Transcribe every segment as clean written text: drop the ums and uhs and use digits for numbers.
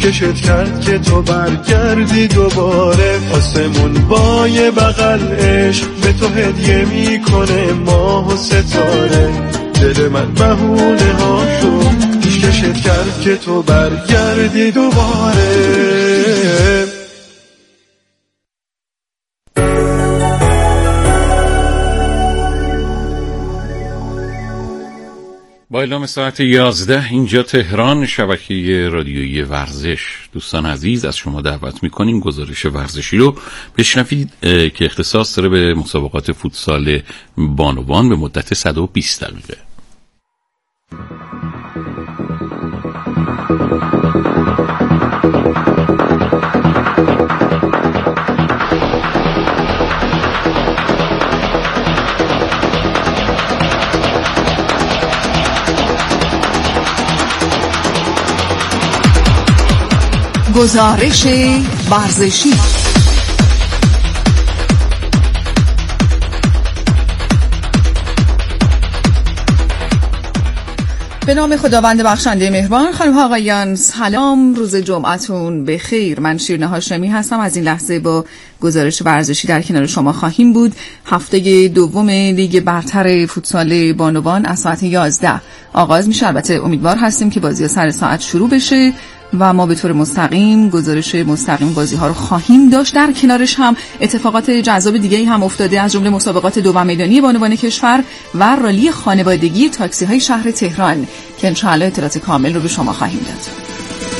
پیشکشت کرد که تو برگردی دوباره. آسمون با یه بغل عشق به تو هدیه میکنه ماه و ستاره. دل من بهونه هاشو پیشکشت کرد که تو برگردی دوباره. با اعلام ساعت 11 اینجا تهران، شبکه رادیویی ورزش. دوستان عزیز، از شما دعوت میکنیم گزارش ورزشی رو بشنوید که اختصاص داره به مسابقات فوتسال بانوان به مدت 120 دقیقه. گزارش ورزشی. به نام خداوند بخشنده مهربان. خانم ها آقایان سلام، روز جمعتون بخیر. من شیرین هاشمی هستم. از این لحظه با گزارش ورزشی در کنار شما خواهیم بود. هفته دوم لیگ برتر فوتسال بانوان از ساعت 11 آغاز میشه. البته امیدوار هستیم که بازی سر ساعت شروع بشه و ما به طور مستقیم گزارش مستقیم بازی ها رو خواهیم داشت. در کنارش هم اتفاقات جذاب دیگه‌ای هم افتاده، از جمله مسابقات دوم میدانی بانوان کشور و رالی خانوادگی تاکسی های شهر تهران که انشاءالله اطلاعات کامل رو به شما خواهیم داد.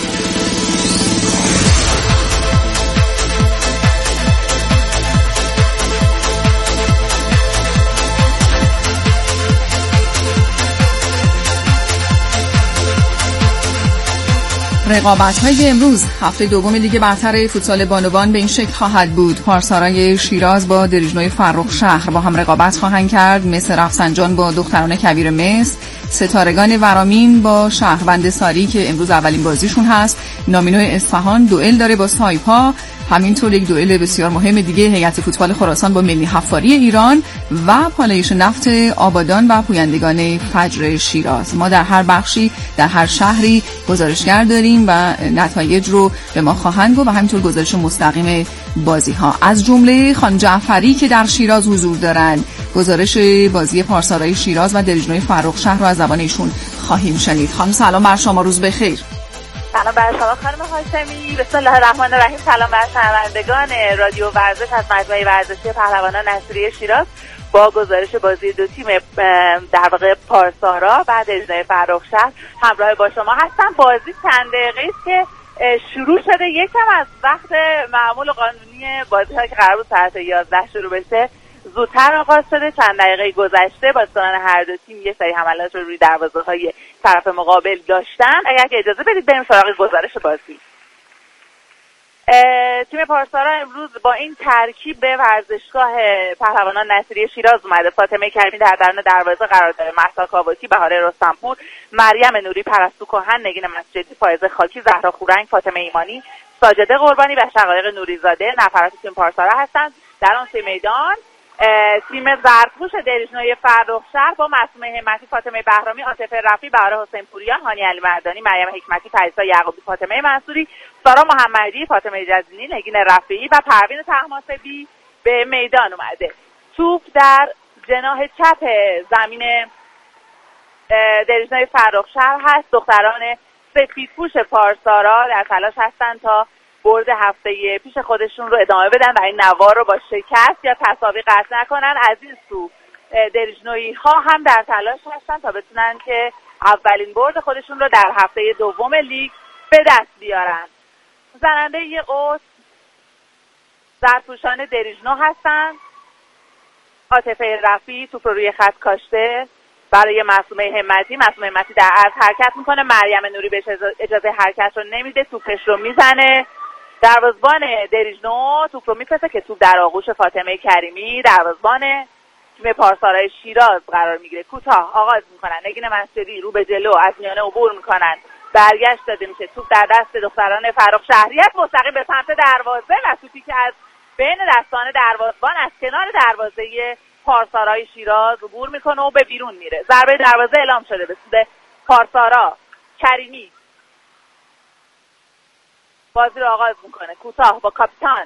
رقابت‌های امروز هفته دوم لیگ برتر فوتسال بانوان به این شکل خواهد بود: پارسارای شیراز با دریژنوی فرخ شهر با هم رقابت خواهند کرد. مس رفسنجان با دختران کویر مس، ستارگان ورامین با شهروند ساری که امروز اولین بازیشون هست. نامینو اصفهان دوئل داره با سایپا. همینطور یک دوئل بسیار مهم دیگه هیئت فوتبال خراسان با ملی حفاری ایران و پالایش نفت آبادان و پویندگان فجر شیراز. ما در هر بخشی در هر شهری گزارشگر داریم و نتایج رو به ما خواهند گفت و همینطور گزارش مستقیم بازی ها، از جمله خان جعفری که در شیراز حضور دارن. گزارش بازی پارسارای شیراز و دریژنوی فرخ شهر رو از زبان ایشون خواهیم شنید. خانم سلام بر شما، روز بخیر. سلام بر شما خانم هاشمی، بسم الله الرحمن الرحیم. سلام بر شنوندگان رادیو ورزش از مجموعه ورزشی پهلوانان نصیری شیراز با گزارش بازی دو تیم در واقع پارسارا و دریژنوی فرخ شهر همراه با شما هستم. بازی چند دقیقه است که شروع شده، یکم از وقت معمول قانونی بازی‌ها که قرار بود ساعت 11 شروع بشه زودتر آغاز شده. چند دقیقه گذشته بازیکنان هر دو تیم یه سری حملات رو روی دروازه‌های طرف مقابل داشتن. اگر که اجازه بدید بریم سراغ گزارش بازی. تیم پارسارا امروز با این ترکیب به ورزشگاه پهلوانان نصیری شیراز اومده. فاطمه کریمی در درون دروازه قرار داره، مهسا کاواتی، بهاره رستمپور، مریم نوری، پرستو کهن، نگین مسجدی، فائزه خاکی، زهرا خورنگ، فاطمه ایمانی، ساجده قربانی و شقایق نوریزاده نفرات تیم پارسارا هستند. در آن سه میدان تیم زردپوش دریژنوی فرخ شهر با معصومه همتی، فاطمه بهرامی، عاطفه رفیعی، بهاره حسین پوریان، هانی علی مردانی، مریم حکمتی، پریسا یعقوبی، فاطمه منصوری، سارا محمدی، فاطمه جزینی، نگین رفیعی و پروین طهماسبی به میدان اومده. توپ در جناح چپ زمین دریژنوی فرخ شهر هست. دختران سفیدپوش پارسارا در تلاش هستند تا برد هفته پیش خودشون رو ادامه بدن و این نوار رو با شکست یا تساوی قطع نکنن. از این سو دریژنویی ها هم در تلاش هستن تا بتونن که اولین برد خودشون رو در هفته دوم لیگ به دست بیارن. زننده یه قوس زرتوشان دریژنو هستن. عاطفه رفیعی توپ رو روی خط کاشته برای معصومه همتی. معصومه همتی در عرض حرکت میکنه، مریم نوری بهش اجازه حرکت رو نمیده، توپش رو میزنه. دروازه‌بان دریژنو توپ رو میفرسته که توپ در آغوش فاطمه کریمی دروازه‌بان تیم پارسارای شیراز قرار میگیره. کوتاه آغاز میکنن، نگین مسجدی رو به جلو از میانه عبور میکنن، برگشت داده میشه، توپ در دست دختران فرخ شهریت مستقیم به سمت دروازه و توپی که از بین دستان دروازه‌بان از کنار دروازه پارسارای شیراز عبور میکنه و به بیرون میره. ضربه دروازه اعلام شده به سود پارسارا. کریمی بازی رو آغاز میکنه کوتاه با کاپیتان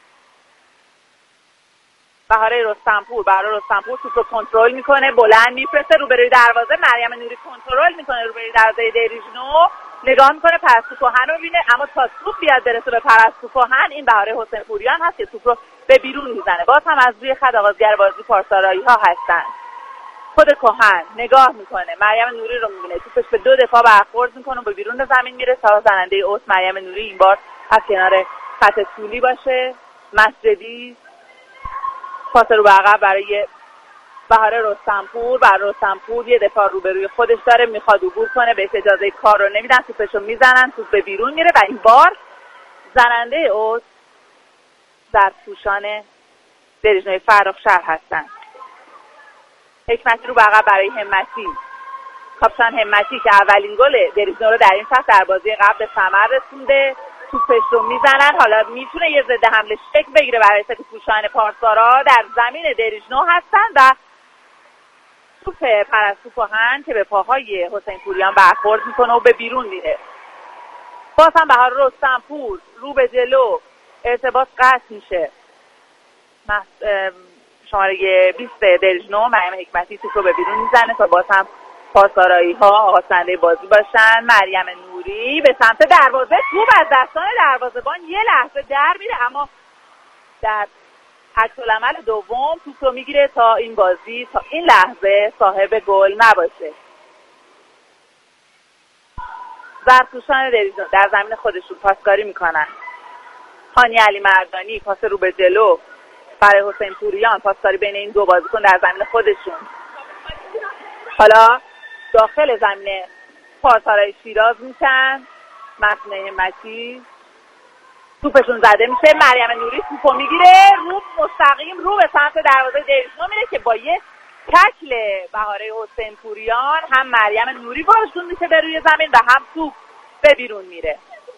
بهاره رستمپور. بهاره رستمپور توپ رو کنترل میکنه، بلند میفرسته رو بروی دروازه. مریم نوری کنترل میکنه رو بروی دروازه دریژنو، نگاه میکنه پرستو کهن رو میبینه، اما تا توپ بیاد برسه به پرستو کهن این بهاره حسین پوریان هست که توپ رو به بیرون میزنه. باز هم از روی خط آغازگر بازی پارسارایی ها هستن. خود کهن نگاه میکنه، مریم نوری رو میبینه، توپش به دو دفاع برخورد میکنه و به بیرون زمین میره تا زننده اوت مریم نوری این بار از کنار خط طولی باشه. مسجدی پاس رو به عقب برای بهاره رستمپور. بهاره رستمپور یه دفاع روبروی خودش داره، میخواد عبور کنه، بهش اجازه کار رو نمیدن، توپشو میزنن، توپ به بیرون میره و این بار زننده اوت در پوشان دریژنوی فرخشهر هستن. حکمتی رو به عقب برای همتی، کاپیتان همتی که اولین گل دریژنو رو در این فصل در بازی قبل به ثمر رسونده. توپش رو میزنن، حالا میتونه یه ضد حمله شکل بگیره برای که پوشان پارسارا در زمین دریژنو هستن و توپ پرستو کهن که به پاهای حسین پوریان برخورد میکنه و به بیرون میره. باز هم بهاره رستمپور رو به جلو، ارتباط قطع میشه. شماره 20 دریژنو مریم حکمتی توپ رو به بیرون میزنه تا باز هم پاسارایی ها آغازنده بازی باشن. مریم نوری به سمت دروازه، توپ از دستان دروازه‌بان یه لحظه در میره اما در عکس‌العمل دوم توپ رو میگیره تا این بازی تا این لحظه صاحب گل نباشه. زرتوشان دریژنو در زمین خودشون پاسکاری میکنن. هانی علی مردانی پاس رو به جلو برای حسین پوریان، پاسکاری بین این دو بازیکن در زمین خودشون. حالا داخل زمین پارسارای شیراز میشن. مسعود همتی توپشون زده میشه، مریم نوری توپو میگیره، رو مستقیم رو به سمت دروازه دریژنو میره که با یه تکل بهاره حسین پوریان هم مریم نوری باشون میشه به روی زمین و هم توپ به بیرون میره.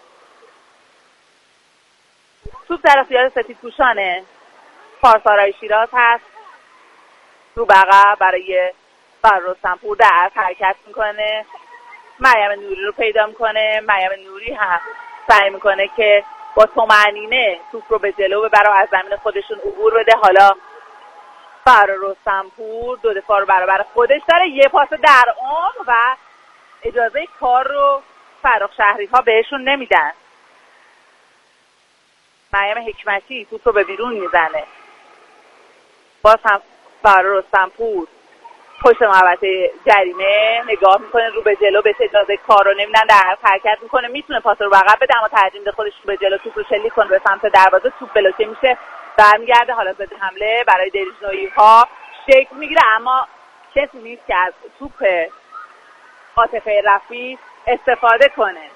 توپ در اختیار سفیدپوشان پارسارای شیراز هست. رو بقا برای بهاره رستمپور در حرکت میکنه، مریم نوری رو پیدا میکنه. مریم نوری هم سعی میکنه که با طمأنینه توپ رو به جلو ببره از زمین خودشون عبور بده. حالا بهاره رستمپور دو دفاع رو برابر خودش داره، یه پاس در عمق و اجازه کار رو فرخشهری ها بهشون نمیدن. مریم حکمتی توپ رو به بیرون میزنه. باز هم بهاره رستمپور پشت محوطه جریمه نگاه میکنه، رو به جلو بهش اجازه کار رو نمیدن، در حرکت میکنه، میتونه پاس رو عقب بده اما ترجیح میده خودش رو به جلو توپ رو شلیک کنه به سمت دروازه. توپ بلوکه میشه، برمیگرده. حالا ضد حمله برای دریژنویی ها شکل میگیره اما کسی نیست که از توپ عاطفه رفیع استفاده کنه.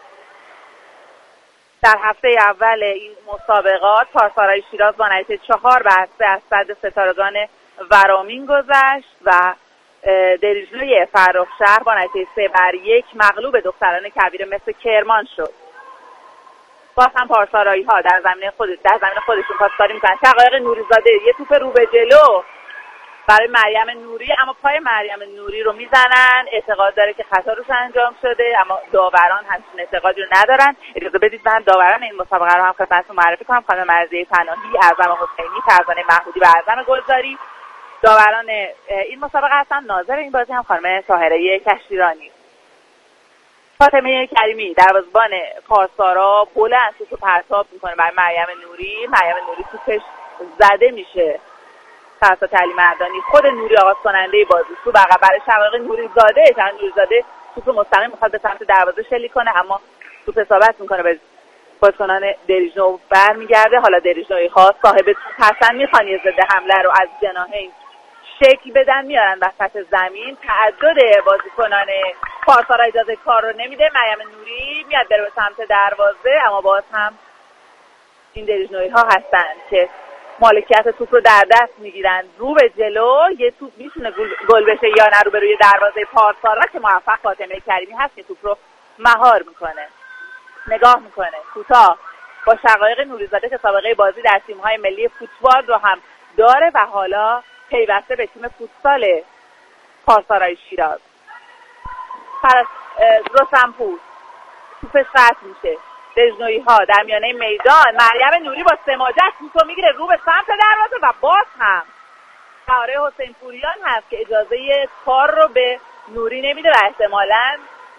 در هفته اول این مسابقات پارسارای شیراز با نتیجه 4-3 از صد ستارگان ورامین گذشت و دریژنوی فرخشهر با نتیجه 3-1 مغلوب دختران کویر مثل کرمان شد. باز هم پارسارایی ها در زمین خودشون پاسکاری میکنن. شقایق نوریزاده یه توپ رو به جلو برای مریم نوری اما پای مریم نوری رو میزنن. اعتقاد داره که خطا روش انجام شده اما داوران همچین اعتقادی رو ندارن. اجازه بدید من داوران این مسابقه رو هم خدمتتون معرفی کنم. خانم مرضیه پناهی، اعظم حسینی، فرزانه محمودی و اعظم گلزاری داوران این مسابقه هستن. ناظر این بازی هم خانم طاهره کشتیرانی. فاطمه کریمی دروازه‌بان پارسارا بلند توپو پرتاب میکنه برای مریم نوری. مریم نوری توپش زده میشه توسط علی مردانی. خود نوری آغاز کننده بازی تو بقیه برای شقایق نوریزاده توپ مستقیم میخواد به سمت دروازه شلیک کنه اما توپ اصابت میکنه به بازیکنان دریژنو برمیگرده. حالا دریژنوی ها صاحب توپ هستن، میخوان یه ضد حمله رو از جناحین شکل بدن، میارن وسط زمین. تعدد بازیکنان پارسارا اجازه کار رو نمیده. مریم نوری میاد بره به سمت دروازه اما باز هم این دریژنوی ها هستن که مالکیت توپ رو در دست میگیرن. رو به جلو یه توپ میتونه گل بشه یا نه رو به روی دروازه پارسارا که موفق فاطمه کریمی هست که توپ رو مهار میکنه. نگاه میکنه کوتاه با شقایق نوریزاده که سابقه بازی در تیم‌های ملی فوتبال رو هم داره و حالا پیوسته به تیم فوتسال پارسارای شیراز. رستمپور توپش قطع میشه، دژنویی‌ها در میانه میدان. مریم نوری با سماجت توپو میگیره رو به سمت دروازه و باز هم بهاره حسین پوریان هست که اجازه کار رو به نوری نمیده و احتمالاً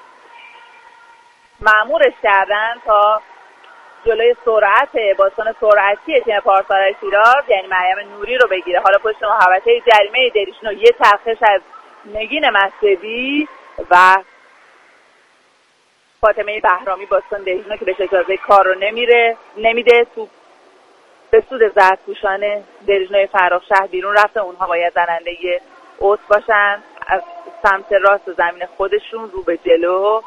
مأمورش کردن تا جلوی سرعت بازیکن سرعتی تیم پارسالای شیراز یعنی مریم نوری رو بگیره. حالا پشت محوطه جریمه دریچنو یه چرخش از نگین مسجدی و فاطمه بهرامی بازیکن دریچنو که بهش اجازه کار رو نمیده. توپ به سود زرتپوشان دریچنوی فرخشهر بیرون رفته. اونها باید زننده اوت باشن از سمت راست زمین خودشون رو به جلو.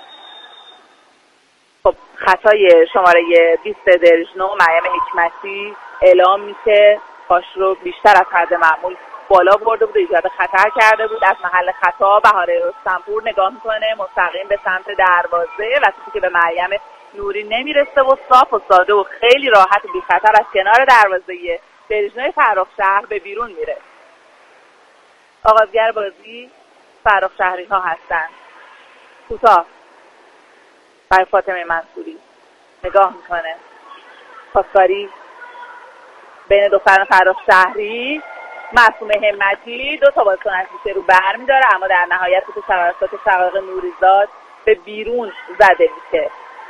خب خطای شماره 20 دریچنو مریم حکمتی اعلام میشه. پاش رو بیشتر از حد معمول بالا برده بود، ایجاد خطر کرده بود. از محل خطا بهاره رستمپور نگاه میکنه مستقیم به سمت دروازه و توپی که به مریم نوری نمیرسه و صاف و ساده و خیلی راحت و بی خطر از کنار دروازه دریچنوی فرخشهر به بیرون میره. آغازگر بازی فرخشهری ها هستن. کوتاه برای فاطمه منصوری نگاه میکنه. پاسکاری بین دختران فرخشهری. معصومه همتی دو تا بازیکن از پیش رو برمی‌داره اما در نهایت توپ توسط شقایق نوریزاد به بیرون زده میشه.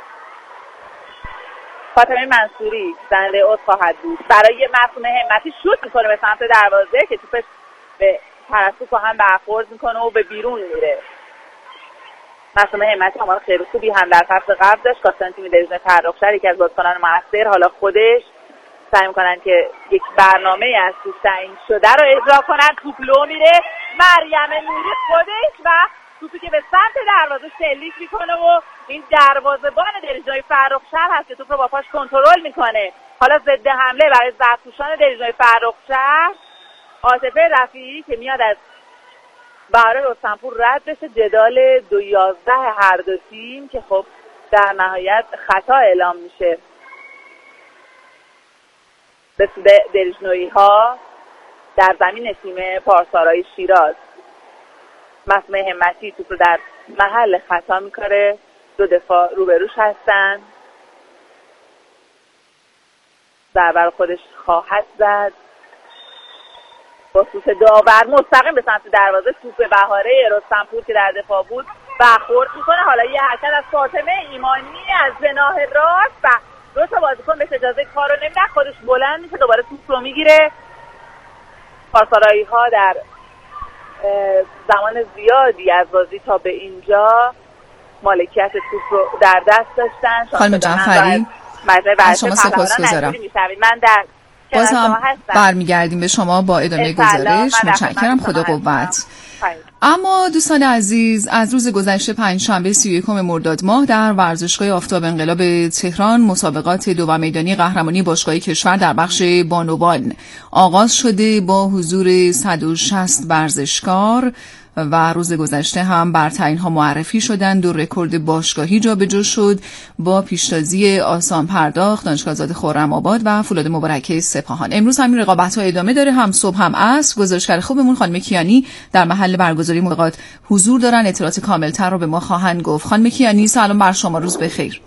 فاطمه منصوری زنده اوت خواهد بود. برای معصومه همتی شوت میکنه به سمت دروازه که توپش به پرستو کهن برخورد میکنه و به بیرون میره. معصومه همتی عمل خیلی خوبی هم در فصل قبل داشت. کاستان تیم دژنوی فرخشهر یکی از بازیکنان موثر حالا خودش سعی میکنن که یک برنامه از توش تعیین شده رو اجرا کنن. توپ لو میره. مریم نوری خودش و توپی که به سمت دروازه شلیک میکنه و این دروازه‌بان دژنوی فرخشهر هست که توپ رو با پاش کنترل میکنه. حالا ضد حمله برای زرتپوشان دژنوی فرخشهر. عاطفه رفیعی که میاد از بهاره رستمپور رد بشه. جدال 2-11 هر دو تیم که خب در نهایت خطا اعلام میشه به سود دریچنویی‌ها در زمین تیم پارسالای شیراز. معصومه همتی توپ رو در محل خطا میکاره. دو دفاع روبروش هستن. ضربه خودش خواهد زد با سوت داور مستقیم به سمت دروازه. توپ بهاره رستمپور که در دفاع بود برخورد میکنه. حالا یه حرکت از فاطمه ایمانی از جناح راست و دو تا بازیکن به اجازه کار رو نمیدن. خودش بلند میشه دوباره توپ رو میگیره. پارسالایی ها در زمان زیادی از بازی تا به اینجا مالکیت توپ رو در دست داشتن. خانم جعفری از شما سپاسگزارم. من در باز هم برمیگردیم به شما با ادامه گزارش. متشکرم. خدا قوت. اما دوستان عزیز از روز گذشته پنجشنبه 31 مرداد ماه در ورزشگاه آفتاب انقلاب تهران مسابقات دو میدانی قهرمانی باشگاهی کشور در بخش بانوان آغاز شده با حضور 160 ورزشکار و روز گذشته هم برترین‌ها معرفی شدند و رکورد باشگاهی جابجا شد با پیشتازی آسان پرداخت دانشگاه آزاد خرم‌آباد و فولاد مبارکه سپاهان. امروز همین رقابت‌ها ادامه داره، هم صبح هم عصر. گزارشگر خوبمون خانم کیانی در محل برگزاری مسابقات حضور دارن، اطلاعات کاملتر رو به ما خواهند گفت. خانم کیانی سلام بر شما، روز بخیر.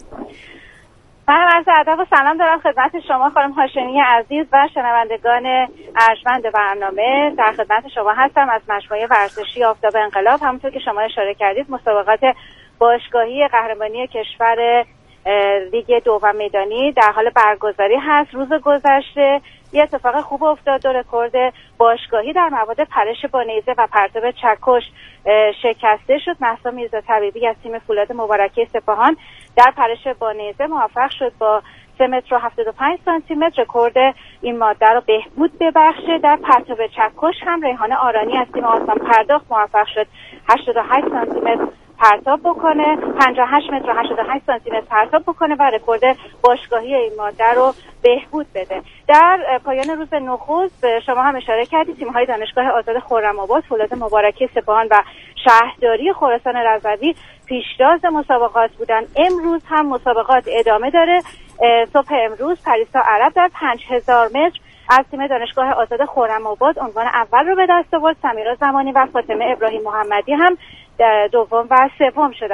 من عرض ادب و سلام دارم خدمت شما خانم هاشمی عزیز و شنوندگان ارجمند برنامه. در خدمت شما هستم از مجموعه ورزشی آفتاب انقلاب. همونطور که شما اشاره کردید مسابقات باشگاهی قهرمانی کشور لیگ دوم میدانی در حال برگزاری هست. روز گذشته یه اتفاق خوب افتاد و رکورد باشگاهی در مواد پرش با نیزه و پرتاب چکش شکسته شد. مهسا میرزا طبیبی از تیم فولاد مبارکه سپاهان در پرش با نیزه موفق شد با 3 متر و 75 سانتی متر رکورد این ماده رو بهبود ببخشه. در پرتاب چکش هم ریحانه آرانی از تیم آسان پرداخت موفق شد 88 سانتی متر پرتاب بکنه، 58 متر و 88 سانتی متر پرتاب بکنه و رکورد باشگاهی این ماده رو بهبود بده. در پایان روز نخست شما هم اشاره کردید تیم‌های دانشگاه آزاد خرم‌آباد، فولاد مبارکه سپاهان و شهرداری خراسان رضوی پیشتاز مسابقات بودن. امروز هم مسابقات ادامه داره. صبح امروز پریسا عرب در 5000 متر از تیم دانشگاه آزاد خرم‌آباد عنوان اول رو به دست آورد. سمیرا زمانی و فاطمه ابراهیم محمدی هم دوم و سوم شدن.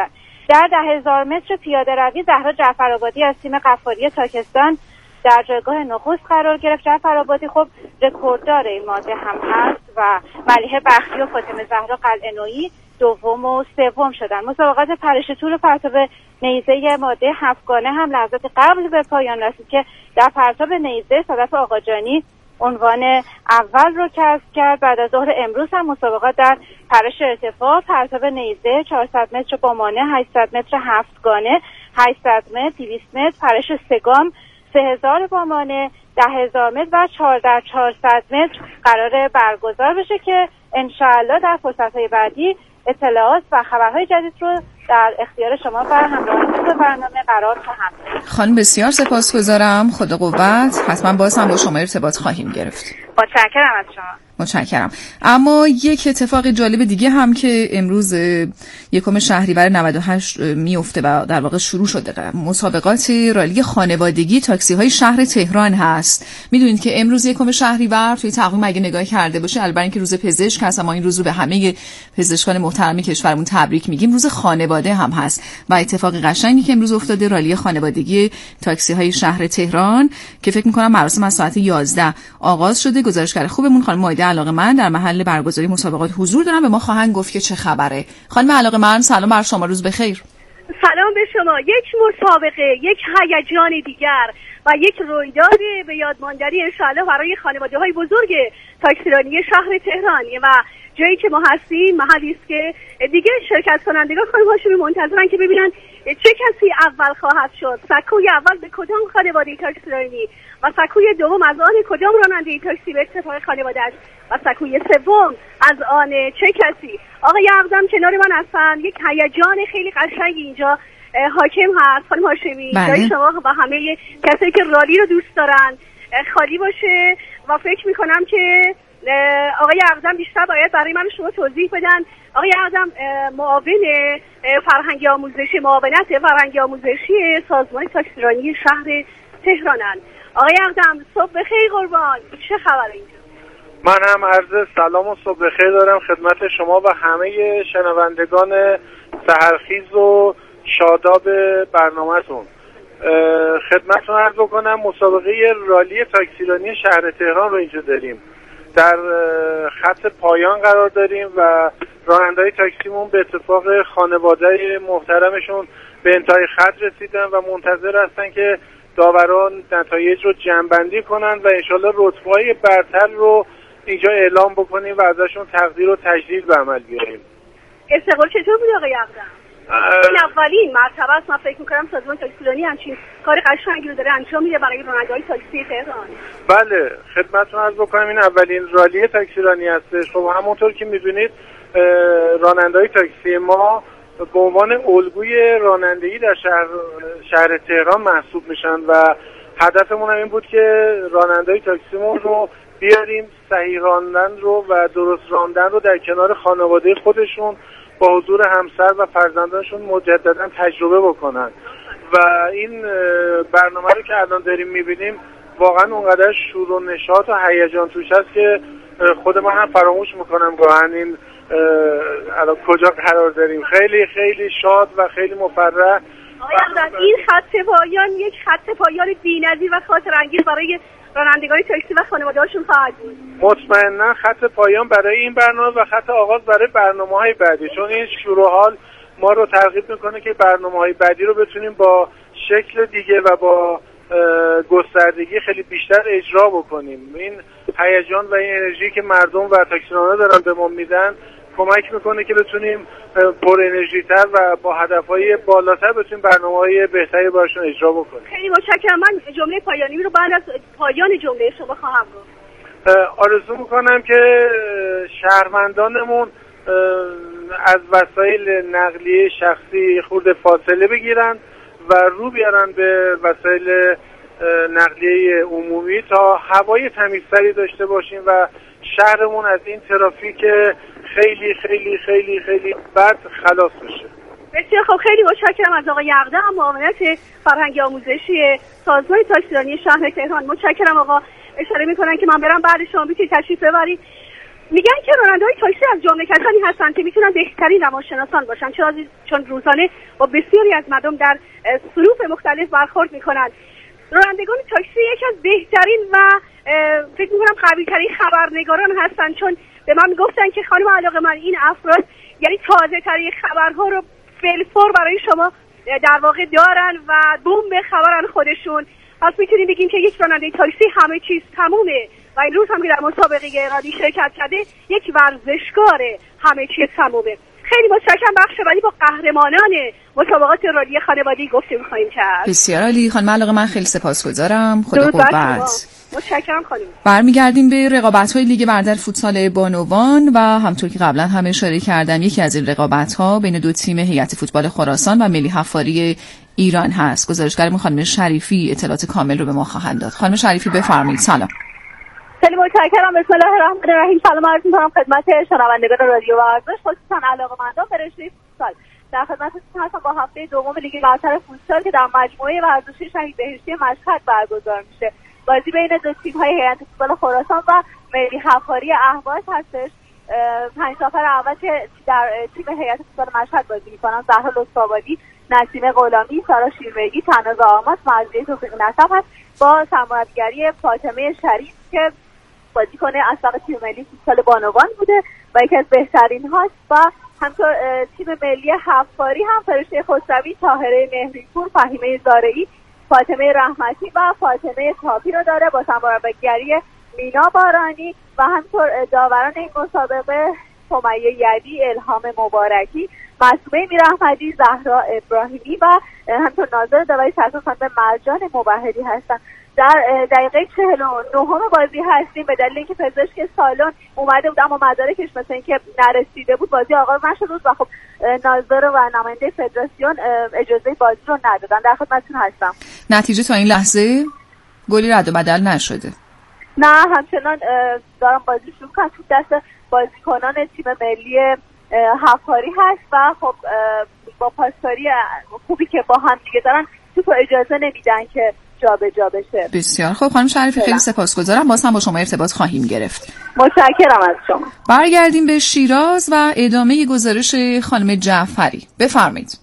در 10,000 متر پیاده روی زهرا جعفرآبادی از تیم قفاری تاکستان در جایگاه نخست قرار گرفت. جعفرآبادی خب رکورددار این ماده هم هست و ملیحه بختی و فاطمه زهرا قلعه‌نویی دوم و سوم شدن. مسابقات پرش تور پرتاب نیزه ماده 7 گانه هم لحظات قبل به پایان رسید که در پرتاب نیزه صدف آقاجانی عنوان اول رو کسب کرد. بعد از ظهر امروز هم مسابقات در پرش ارتفاع، پرتاب نیزه 400 متر با مانع، 800 متر 7 گانه، 800 متر، 200 متر، پرش سگام، 3000 با مانع، 10,000 متر و 4x400 متر قرار برگزار بشه که انشاءالله در فرصت‌های بعدی اطلاعات و خبرهای جدید رو در اختیار شما و همراهان به برنامه قرار خواهم داد. خانم بسیار سپاسگزارم، خدا قوت. حتما باز هم با شما ارتباط خواهیم گرفت. متشکرم از شما. متشکرم. اما یک اتفاق جالب دیگه هم که امروز 1 شهریور 98 میفته و در واقع شروع شده مسابقات رالی خانوادگی تاکسی های شهر تهران هست. میدونید که امروز 1 شهریور توی تقویم اگه نگاه کرده باشه، البته اینکه روز پزشک هست، اما این روز رو به همه پزشکان محترم کشورمون تبریک میگیم، روز خانواده هم هست و اتفاق قشنگی که امروز افتاده رالی خانوادگی تاکسی های شهر تهران که فکر می‌کنم مراسم از ساعت 11 آغاز شده. گزارشگر خوبمون خانم مایده علاقه‌مند در محل برگزاری مسابقات حضور دارن، به ما خواهند گفت که چه خبره. خانم علاقه‌مند سلام بر شما، روز بخیر. سلام به شما. یک مسابقه، یک هیجان دیگر و یک رویداد به یاد ماندنی انشاءالله برای خانواده‌های بزرگ تاکسیرانی شهر تهران و جایی که ما هستیم محلی است که دیگه شرکت کنندگان خانم هاشمی منتظرن که ببینن چه کسی اول خواهد شد. سکوی اول به کدام خانواده تاکسیرانی و سکوی دوم از آن کدام راننده تاکسی به اتفاق خانواده است و سکوی سوم از آن چه کسی. آقای اقدم کنار من هستن. یک هیجان خیلی قشنگ اینجا حاکم هست. خانم هاشمی جای شما و همه کسایی که رالی رو دوست دارن خالی باشه و فکر میکنم که آقای اقدم بیشتر باید برای من شما توضیح بدن. آقای اقدم معاون فرهنگی آموزشی، معاونت فرهنگی آموزشی سازمان تاکسیرانی شهر تهرانن. آقای اقدم صبح بخیر قربان، چه خبره اینجا؟ من هم عرض سلام و صبح بخیر دارم خدمت شما و همه شنوندگان سحرخیز و شاداب برنامه‌تون. خدمتتون عرض بکنم مسابقه رالی تاکسیرانی شهر تهران رو اینجا داریم. در خط پایان قرار داریم و راننده‌های تاکسیمون به اتفاق خانواده محترمشون به انتهای خط رسیدن و منتظر هستن که داوران نتایج رو جمع‌بندی کنن و انشالله رتبه‌های برتر رو اینجا اعلام بکنیم و ازشون تقدیر و تجلیل به عمل بیاریم. استقبال چطور بود آقای اقدم؟ این اولین مرتبه است من فکر می‌کنم سازمان تاکسیرانی همچین کار قشنگی رو داره انجام میده برای راننده‌های تاکسی تهران. بله خدمتتون عرض بکنم این اولین رالی تاکسیرانی هستش. خب همونطور که می‌دونید راننده‌های تاکسی ما به عنوان الگوی رانندگی در شهر تهران محسوب میشن و هدفمون هم این بود که راننده‌های تاکسیمون رو بیاریم صحیح راندن رو و درست راندن رو در کنار خانواده خودشون با حضور همسر و فرزندانشون مجددا تجربه بکنن و این برنامه رو که الان داریم میبینیم واقعا اونقدر شور و نشاط و هیجان توش هست که خود من هم فراموش میکنم گاهن این الان کجا قرار داریم. خیلی خیلی شاد و خیلی مفرح. این خط پایان یک خط پایان بی‌نظیر و خاطرانگیز برای رانندگان تاکسی و خانواده‌هاشون خواهد بود. مطمئنا خط پایان برای این برنامه و خط آغاز برای برنامه‌های بعدی، چون این شور و حال ما رو ترغیب میکنه که برنامه‌های بعدی رو بتونیم با شکل دیگه و با گستردگی خیلی بیشتر اجرا بکنیم. این هیجان و این انرژی که مردم و تاکسیران‌ها دارن به ما میدن کمک میکنه که بتونیم پر انرژی تر و با هدفهای بالاتر بتونیم برنامه‌های بهتری براشون اجرا بکنیم. خیلی متشکرم. من جمله پایانی رو بعد از پایان جمله شما خواهم گفت. آرزو میکنم که شهروندانمون از وسایل نقلیه شخصی خورده فاصله بگیرن و رو بیارن به وسایل نقلیه عمومی تا هوای تمیزتری داشته باشیم و شهرمون از این ترافیک خیلی خیلی خیلی خیلی بد خلاص بشه. بسیار خب، خیلی متشکرم از آقای اقدم، معاونت فرهنگی آموزشی سازمان تاکسیرانی شهر تهران. متشکرم آقا. اشاره میکنن که من برم بعد شما بیتی تشریف ببرید. میگن که راننده‌های تاکسی از جمله کسانی هستن که میتونن بهترین روانشناسان باشن، چون روزانه با بسیاری از مردم در صنوف مختلف برخورد میکنن. رانندگان تاکسی یکی از بهترین و فکر میکنم قوی‌ترین خبرنگاران هستن، چون به من گفتن که خانم علاقه‌مند این افراد یعنی تازه ترین خبرها رو فلفور برای شما در واقع دارن و بمب خبرن خودشون. پس میتونیم بگیم که یک راننده تاکسی همه چیز تمومه و این روز هم که در مسابقه رادی شرکت کرده یک ورزشکار همه چیز تمومه. خیلی متشکرم. بخش بعدی با قهرمانان مسابقات رادی خانوادگی گفتگو می‌خوایم کرد. بسیار عالی خانم علاقه‌مند، خیلی سپاسگزارم. خدا قوت. متشکرم خانم. برمیگردیم به رقابت‌های لیگ برتر فوتسال بانوان و همطور که قبلا هم اشاره کردم یکی از این رقابت‌ها بین دو تیم هیئت فوتبال خراسان و ملی حفاری ایران هست. گزارشگرمون خانم شریفی اطلاعات کامل رو به ما خواهند داد. خانم شریفی بفرمایید. سلام. خیلی متشکرم. بسم الله الرحمن الرحیم. سلام عرض می‌کنم خدمت شنوندگان رادیو ورزش، خصوصا علاقه‌مندان به رشته فوتسال. در خدمتتون هستم با هفته دوم لیگ برتر فوتسال که در مجموعه ورزشی شهید بهشتی مشهد برگزار میشه. بازی بین دو تیم‌های هیئت فوتبال خراسان و ملی حفاری اهواز هستش. 5 نفر اول که در تیم هیئت فوتبال مشهد بازی می‌کنن زهرا لطف‌آبادی، نسیم غلامی، سارا شیرمهری، تناز آماس، مرضیه توفیق نسب هست با سرمربیگری فاطمه شریف که بازیکن اسبق تیم ملی فوتسال بانوان بوده و یکی از بهترین هاست. و همطور تیم ملی حفاری هم فرشته خسروی، طاهره مهریپور، فهیمه زارعی، فاطمه رحمتی و فاطمه کافی رو داره با سرمربیگری مینا بارانی و همطور داوران این مسابقه سمیه یدی، الهام مبارکی، معصومه میرحمدی، زهرا ابراهیمی و همطور ناظر داوری سرکار خانم مرجان مبهری هستن. در دقیقه 49 بازی هستیم. به دلیل اینکه پزشک سالن اومده بود اما مدارکش مثل اینکه نرسیده بود بازی آغاز نشد و خب ناظر و نماینده فدراسیون اجازه بازی رو ندادن. در خدمتتون هستم. نتیجه تا این لحظه گلی رد و بدل نشده؟ نه، همچنان دارم بازی شروع کنم. تو دست بازیکنان تیم ملی حفاری هست و خب با پاسکاری خوبی که با هم دیگه دارن توپو اجازه نمیدن که جابجا بشه. بسیار خب خانم شریفی خیلی سپاسگزارم. باز هم با شما ارتباط خواهیم گرفت. متشکرم از شما. برگردیم به شیراز و ادامه گزارش خانم جعفری. بفرمایید.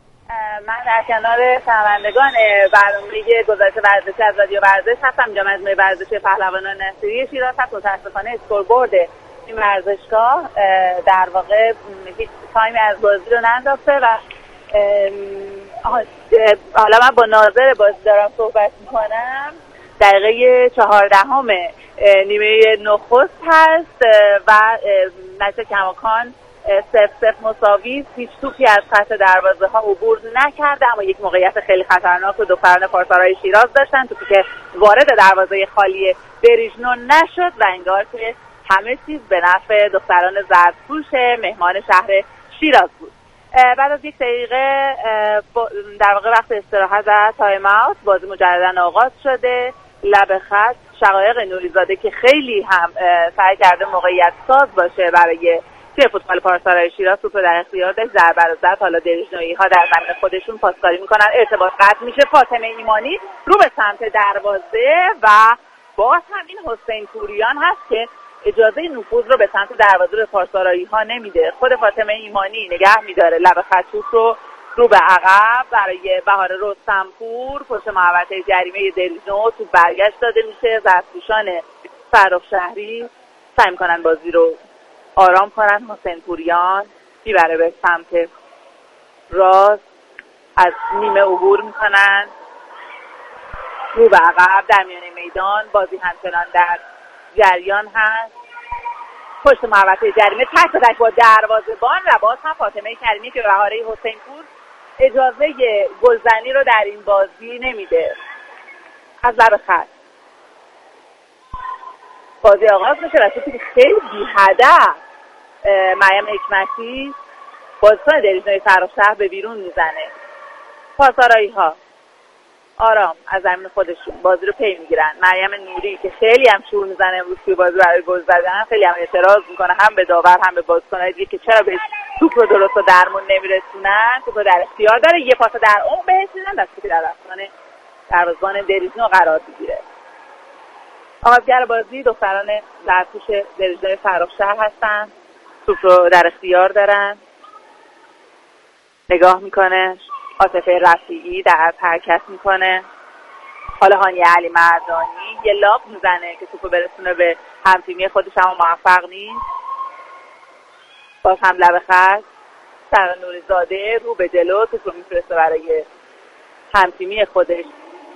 من در کنار شنوندگان برنامه گزارش ورزشی از رادیو ورزش هستم. اینجا مجموعه ورزشی پهلوانان نصیری شیراز هست. متاسفانه اسکوربورد این ورزشگاه در واقع هیچ تایمی از بازی رو ننداخته و حالا من با ناظر بازی دارم صحبت میکنم. دقیقه 14 نیمه نخست هست و نتیجه کماکان 0-0 مساوی. هیچ توپی از خط دروازه ها عبور نکرده اما یک موقعیت خیلی خطرناک و دختران پارسارای شیراز داشتن، توپی که وارد دروازه خالی بریژنو نشد و انگار که همه چیز به نفع دختران زردپوش مهمان شهر شیراز بود. بعد از یک دقیقه در واقع وقت استراحت و تایم اوت بازی مجددا آغاز شده. لب خط شقایق نوریزاده که خیلی هم سعی کرده موقعیت ساز باشه برای تیم فوتبال پارسارای شیراز توپ در اختیار داشت، ضربه رو زد. حالا دریژنویی ها در زمین خودشون پاسکاری میکنن، ارتباط قطع میشه. فاطمه ایمانی رو به سمت دروازه و باز هم این حسین پوریان هست که اجازه نفوذ رو به سمت دروازه به پارسارایی ها نمیده. خود فاطمه ایمانی نگه میداره لب خط رو به عقب برای بهار رستمپور. پشت محوطه جریمه دریژنو تو برگشت داده میشه. زردپوشان فرخ شهری سعی میکنن بازی رو آرام کنن. حسین پوریان میبره به سمت راست، از نیمه عبور میکنن رو به عقب در میانه میدان. بازی همچنان در جریان هست. پشت محوطه جریمه تک به تک با دروازه‌بان و باز هم فاطمه کریمی که به بهاره حسین پور اجازه گلزنی رو در این بازی نمیده. از لب خط بازی آغاز میشه و توپی خیلی بی‌هدف مریم حکمتی بازیکن دریژنوی فرخشهر به بیرون میزنه. پاسارایی ها آرام از زمین خودشون بازی رو پی میگیرن. مریم نوری که خیلی هم شور میزنه امروز توی بازی برای گل زدن، خیلی هم اعتراض میکنه هم به داور هم به بازیکن‌های دیگه که چرا بهش توپ رو درست و درمون نمیرسونن. توپ رو در اختیار داره، یه پاس در عمق بهش میدن، دستی که در دروازه‌بان دریژنو قرار میگیره. آغازگر بازی دختران زرتوش دریجنوی فرخشهر هستن. توپ رو در اختیار دارن. نگاه میکنه. عاطفه رفیعی در حرکت میکنه. حالا هانیه علی مردانی یه لاب میزنه که توپ رو برسونه به همتیمی خودش، اما موفق نیست. باز هم لب خط. سر نوریزاده رو به جلو توپ رو میفرسته برای همتیمی خودش.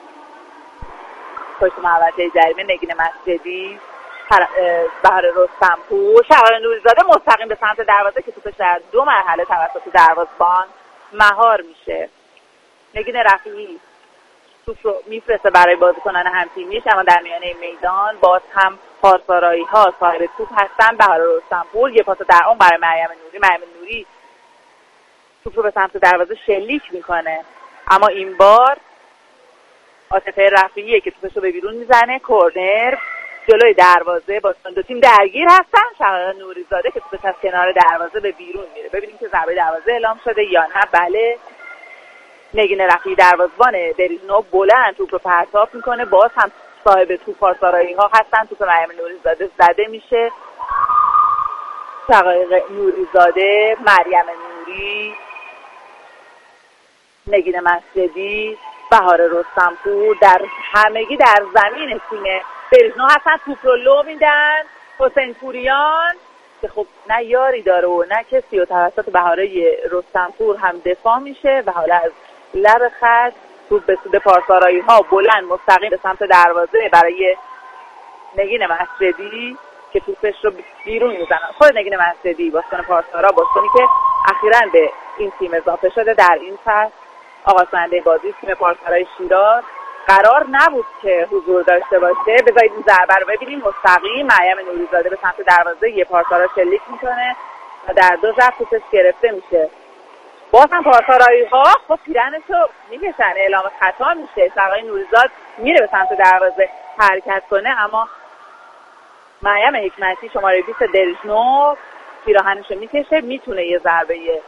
پشت محوطه جریمه نگین مسجدی، بهار رستمپور، شقایق نوریزاده مستقیم به سمت دروازه که توپش در 2 مرحله توسط دروازه‌بان مهار میشه. نگین رفیعی توپ رو میفرسته برای بازیکنان همتیمیش، اما در میانه میدان باز هم پاسارایی ها صاحب توپ هستن. بهار رستمپور یه پاس در اون برای مریم نوری توپ رو به سمت دروازه شلیک میکنه، اما این بار عاطفه رفیعیه که توپش رو به بیرون میزنه. کورنر جلوی دروازه، با دو تیم درگیر هستن. شقایق نوریزاده که توپش از کنار دروازه به بیرون میره. ببینیم که ضربه دروازه اعلام شده یا نه. بله، نگین رفیعی دروازه‌بان دریجنو بلند توپ رو پرتاب میکنه. باز هم صاحب توپ پاسارایی ها هستن. توپ مریم نوریزاده زده میشه. شقایق نوریزاده، مریم نوری، نگین مسجدی، بهار رستمپور در همگی در زمین تیم دریجنو هستن. توپ رو لو میدن. حسین پوریان که خب نه یاری داره و نه کسی، و توسط بهاره رستمپور هم دفاع میشه و حالا از لب خط توپ به سود پاسارایی ها بلند مستقیم به سمت دروازه برای نگین مسجدی که توپش رو بیرون میزنن. خود نگین مسجدی بازیکن پاسارا، بازیکنی که اخیراً به این تیم اضافه شده در این فصل، آغاز کننده بازی تیم پاسارای شیراز، قرار نبود که حضور داشته باشه. بذارید این ضربه رو ببینیم. مستقیم مریم نوریزاده به سمت دروازه یه پاسارا شلیک میکنه و در 2 ضرب توپش گرفته میشه. باز هم پاسارایی ها خب پیرنش رو میکشن، اعلام خطا میشه. شقایق نوریزاد میره به سمت دروازه حرکت کنه، اما مریم حکمتی شماره 20 دریجنو پیراهنش رو میکشه. میتونه یه ضربه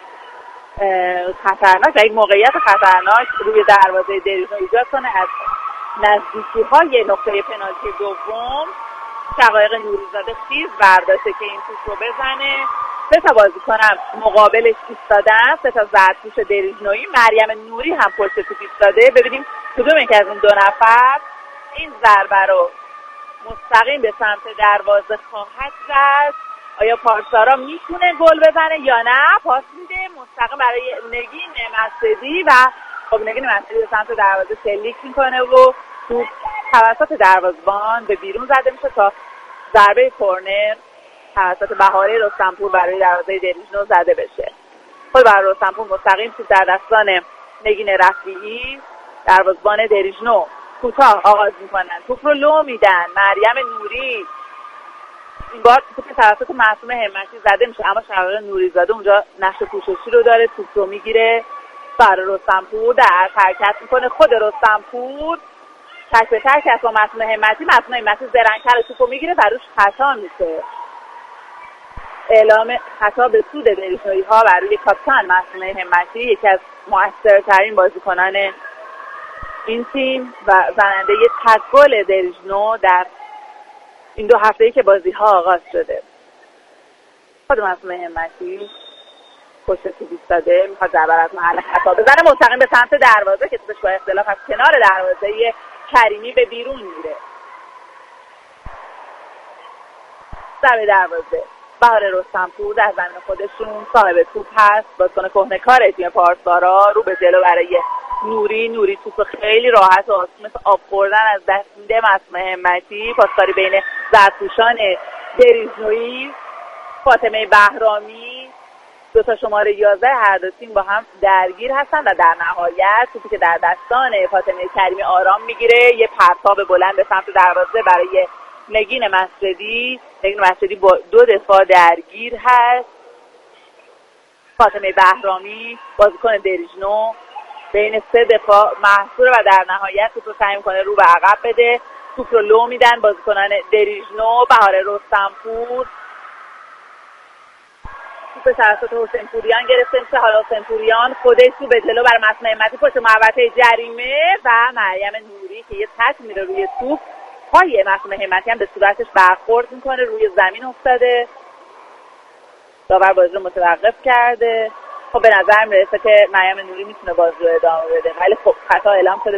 خطرناک و یک موقعیت خطرناک روی دروازه دریجنو ایجاد کنه. از نزدیکی های نقطه پنالتی دوم شقایق نوریزاده خیز برداشته که این توپ رو بزنه. 3 تا بازیکنم مقابلش ایستادن، 3 تا زرتوش دریجنویی. مریم نوری هم پشت توپ ایستاده. ببینیم کدوم یک از این 2 نفر این ضربه رو مستقیم به سمت دروازه خواهد زد. آیا پارسارا میتونه گل بزنه یا نه؟ پاس میده مستقیم برای نگین مسجدی و خب نگین مسجدی به سمت دروازه شلیک میکنه و توپ توسط دروازه‌بان به بیرون زده میشه تا ضربه کورنر توسط بهاره رستمپور برای دروازه دریجنو زده بشه. خود بهاره رستمپور مستقیم توپ در دستان نگین رفیعی، دروازه‌بان دریجنو کوتاه آغاز میکنن. توپ رو لو میدن. مریم نوری این بار توپ توسط معصومه همتی زده میشه، اما شقایق نوریزاده اونجا نقش پوششی رو داره. توپ رو میگیره. بهاره رستمپور در حرکت میکنه. خود رستمپور تک به تک از با معصومه همتی. معصومه همتی زرنگ‌تر توپ رو میگیره و روش خطا میشه. اعلام خطا به سود دریجنویی ها بر روی کاپیتان معصومه همتی، یکی از مؤثرترین بازیکنان این تیم و زننده تک گل دریجنو در این 2 هفته‌ای که بازی ها آغاز شده. خود معصومه همتی پشت توپ ایستاده، میخواد ضربه از محل خطا بزنه مستقیم به سمت دروازه که توپش با اختلاف از کنار دروازه کریمی به بیرون میره. ضربه دروازه. بهاره رستمپور در زمین خودشون صاحب توپ هست. بازیکن کهنه‌کار تیم پارسارا رو به جلو برای نوری توپ خیلی راحت و آسون مثل آب خوردن از دست میده معصومه همتی. پاسکاری بین زرتوشان دریجنویی، فاطمه بهرامی، 2 تا شماره 11 هر دو تیم با هم درگیر هستن و در نهایت توپی که در دستان فاطمه کریمی آرام میگیره. یه پرتاب بلند به سمت دروازه برای نگین مسجدی. نگین مسجدی با 2 دفاع درگیر هست. فاطمه بهرامی بازیکن دریجنو بین 3 دفاع محصور و در نهایت توپ رو سعی می‌کنه رو به عقب بده. توپ رو لو میدن بازیکنان دریجنو. بهاره رستمپور توپ توسط حسین پوریان گرفته میشه. حالا حسین پوریان خودش تو به جلو بر معصومه همتی پشت محوطه جریمه و مریم نوری که یه تک میره روی توپ پای معصوم همتی هم به صورتش برخورد میکنه، روی زمین افتاده. داور بازی رو متوقف کرده. خب به نظر میرسه که مریم نوری میتونه بازی رو ادامه بده، ولی خب خطا اعلام شده